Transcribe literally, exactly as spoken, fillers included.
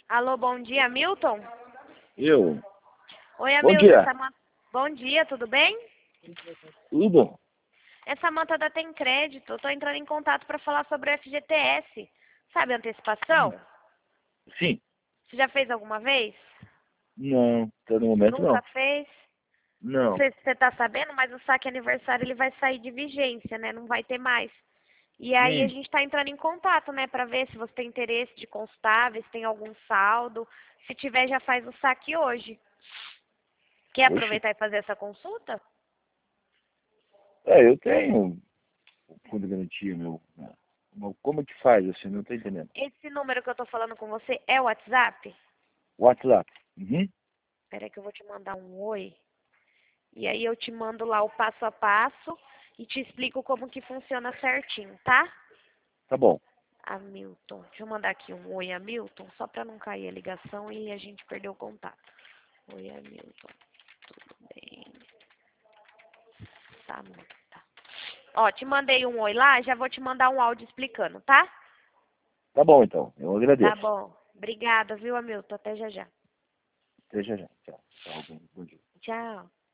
Alô, bom dia, Milton? Eu. Oi, Bom Milton. dia. Samanta... Bom dia, tudo bem? Tudo bom? É Samanta da Tem Crédito. Eu tô entrando em contato para falar sobre o F G T S. Sabe antecipação? Sim. Você já fez alguma vez? Não, até no momento Nunca não. fez? Não Não. sei se você tá sabendo, mas o saque aniversário ele vai sair de vigência, né? Não vai ter mais. E aí a Hum. gente está entrando em contato, né, para ver se você tem interesse de consultar, ver se tem algum saldo. Se tiver, já faz o saque hoje. Quer Oxe. aproveitar e fazer essa consulta? É, eu tenho o fundo de garantia, meu. Mas como que faz assim? Não tô entendendo. Esse número que eu tô falando com você é o WhatsApp? WhatsApp. Uhum. Espera aí que eu vou te mandar um oi. E aí eu te mando lá o passo a passo e te explico como que funciona certinho, tá? Tá bom. Hamilton. Deixa eu mandar aqui um oi, Hamilton, só para não cair a ligação e a gente perder o contato. Oi, Hamilton. Tudo bem? Samanta. Ó, te mandei um oi lá, já vou te mandar um áudio explicando, tá? Tá bom, então. Eu Tá agradeço. bom. Obrigada, viu, Hamilton? Até já já. Até já já. Tchau. Tchau. Bom, bom dia. Tchau.